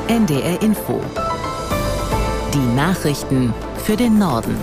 NDR Info. Die Nachrichten für den Norden.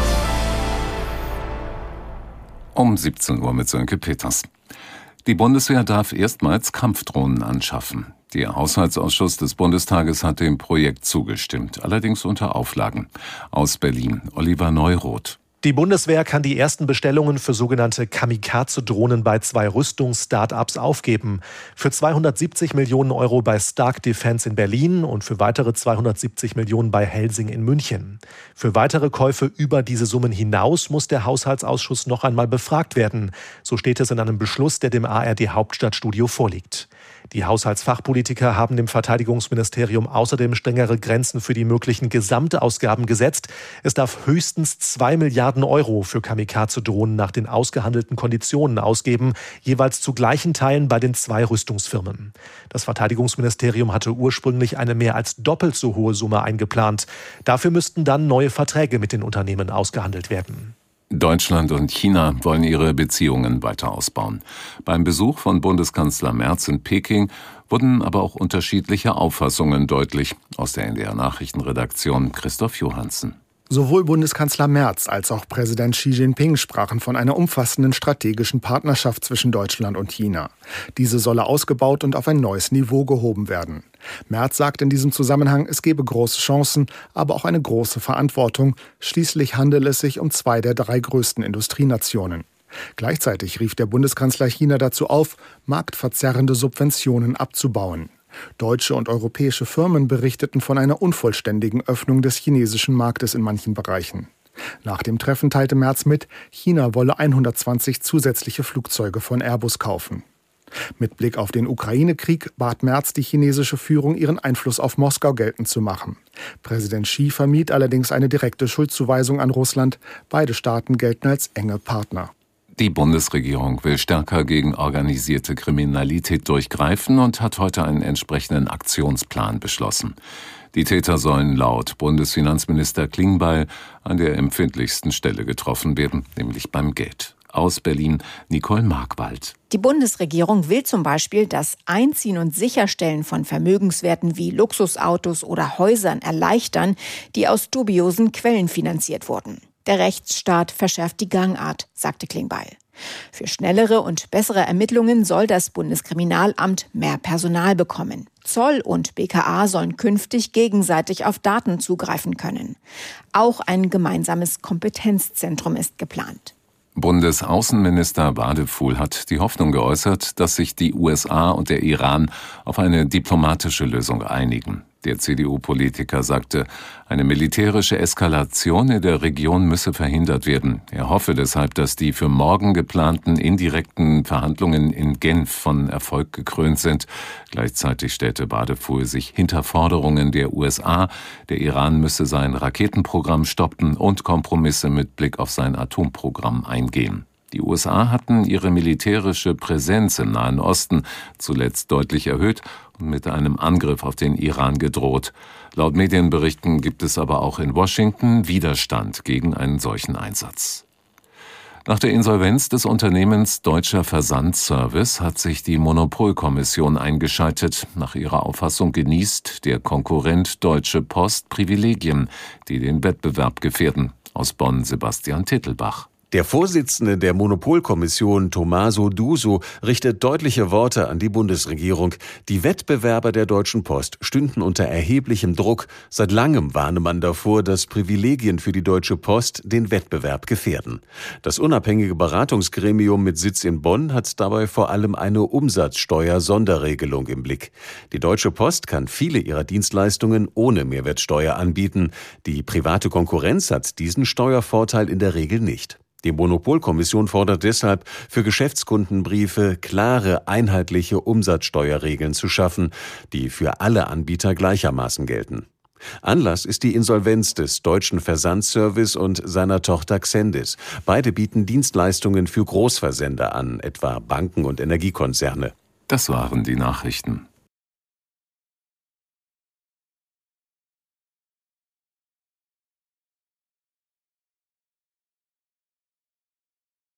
Um 17 Uhr mit Sönke Peters. Die Bundeswehr darf erstmals Kampfdrohnen anschaffen. Der Haushaltsausschuss des Bundestages hat dem Projekt zugestimmt, allerdings unter Auflagen. Aus Berlin, Oliver Neuroth. Die Bundeswehr kann die ersten Bestellungen für sogenannte Kamikaze-Drohnen bei 2 Rüstungs-Startups aufgeben. Für 270 Millionen Euro bei Stark Defense in Berlin und für weitere 270 Millionen bei Helsing in München. Für weitere Käufe über diese Summen hinaus muss der Haushaltsausschuss noch einmal befragt werden. So steht es in einem Beschluss, der dem ARD-Hauptstadtstudio vorliegt. Die Haushaltsfachpolitiker haben dem Verteidigungsministerium außerdem strengere Grenzen für die möglichen Gesamtausgaben gesetzt. Es darf höchstens 2 Milliarden Euro für Kamikaze-Drohnen nach den ausgehandelten Konditionen ausgeben, jeweils zu gleichen Teilen bei den 2 Rüstungsfirmen. Das Verteidigungsministerium hatte ursprünglich eine mehr als doppelt so hohe Summe eingeplant. Dafür müssten dann neue Verträge mit den Unternehmen ausgehandelt werden. Deutschland und China wollen ihre Beziehungen weiter ausbauen. Beim Besuch von Bundeskanzler Merz in Peking wurden aber auch unterschiedliche Auffassungen deutlich. Aus der NDR Nachrichtenredaktion Christoph Johansen. Sowohl Bundeskanzler Merz als auch Präsident Xi Jinping sprachen von einer umfassenden strategischen Partnerschaft zwischen Deutschland und China. Diese solle ausgebaut und auf ein neues Niveau gehoben werden. Merz sagt in diesem Zusammenhang, es gebe große Chancen, aber auch eine große Verantwortung. Schließlich handele es sich um 2 der 3 größten Industrienationen. Gleichzeitig rief der Bundeskanzler China dazu auf, marktverzerrende Subventionen abzubauen. Deutsche und europäische Firmen berichteten von einer unvollständigen Öffnung des chinesischen Marktes in manchen Bereichen. Nach dem Treffen teilte Merz mit, China wolle 120 zusätzliche Flugzeuge von Airbus kaufen. Mit Blick auf den Ukraine-Krieg bat Merz die chinesische Führung, ihren Einfluss auf Moskau geltend zu machen. Präsident Xi vermied allerdings eine direkte Schuldzuweisung an Russland. Beide Staaten gelten als enge Partner. Die Bundesregierung will stärker gegen organisierte Kriminalität durchgreifen und hat heute einen entsprechenden Aktionsplan beschlossen. Die Täter sollen laut Bundesfinanzminister Klingbeil an der empfindlichsten Stelle getroffen werden, nämlich beim Geld. Aus Berlin, Nicole Markwald. Die Bundesregierung will zum Beispiel das Einziehen und Sicherstellen von Vermögenswerten wie Luxusautos oder Häusern erleichtern, die aus dubiosen Quellen finanziert wurden. Der Rechtsstaat verschärft die Gangart, sagte Klingbeil. Für schnellere und bessere Ermittlungen soll das Bundeskriminalamt mehr Personal bekommen. Zoll und BKA sollen künftig gegenseitig auf Daten zugreifen können. Auch ein gemeinsames Kompetenzzentrum ist geplant. Bundesaußenminister Wadefuhl hat die Hoffnung geäußert, dass sich die USA und der Iran auf eine diplomatische Lösung einigen. Der CDU-Politiker sagte, eine militärische Eskalation in der Region müsse verhindert werden. Er hoffe deshalb, dass die für morgen geplanten indirekten Verhandlungen in Genf von Erfolg gekrönt sind. Gleichzeitig stellte Wadefuhl sich hinter Forderungen der USA, der Iran müsse sein Raketenprogramm stoppen und Kompromisse mit Blick auf sein Atomprogramm eingehen. Die USA hatten ihre militärische Präsenz im Nahen Osten zuletzt deutlich erhöht und mit einem Angriff auf den Iran gedroht. Laut Medienberichten gibt es aber auch in Washington Widerstand gegen einen solchen Einsatz. Nach der Insolvenz des Unternehmens Deutscher Versandservice hat sich die Monopolkommission eingeschaltet. Nach ihrer Auffassung genießt der Konkurrent Deutsche Post Privilegien, die den Wettbewerb gefährden. Aus Bonn Sebastian Tittelbach. Der Vorsitzende der Monopolkommission, Tommaso Duso, richtet deutliche Worte an die Bundesregierung. Die Wettbewerber der Deutschen Post stünden unter erheblichem Druck. Seit langem warne man davor, dass Privilegien für die Deutsche Post den Wettbewerb gefährden. Das unabhängige Beratungsgremium mit Sitz in Bonn hat dabei vor allem eine Umsatzsteuer-Sonderregelung im Blick. Die Deutsche Post kann viele ihrer Dienstleistungen ohne Mehrwertsteuer anbieten. Die private Konkurrenz hat diesen Steuervorteil in der Regel nicht. Die Monopolkommission fordert deshalb, für Geschäftskundenbriefe klare, einheitliche Umsatzsteuerregeln zu schaffen, die für alle Anbieter gleichermaßen gelten. Anlass ist die Insolvenz des Deutschen Versandservice und seiner Tochter Xendis. Beide bieten Dienstleistungen für Großversender an, etwa Banken und Energiekonzerne. Das waren die Nachrichten.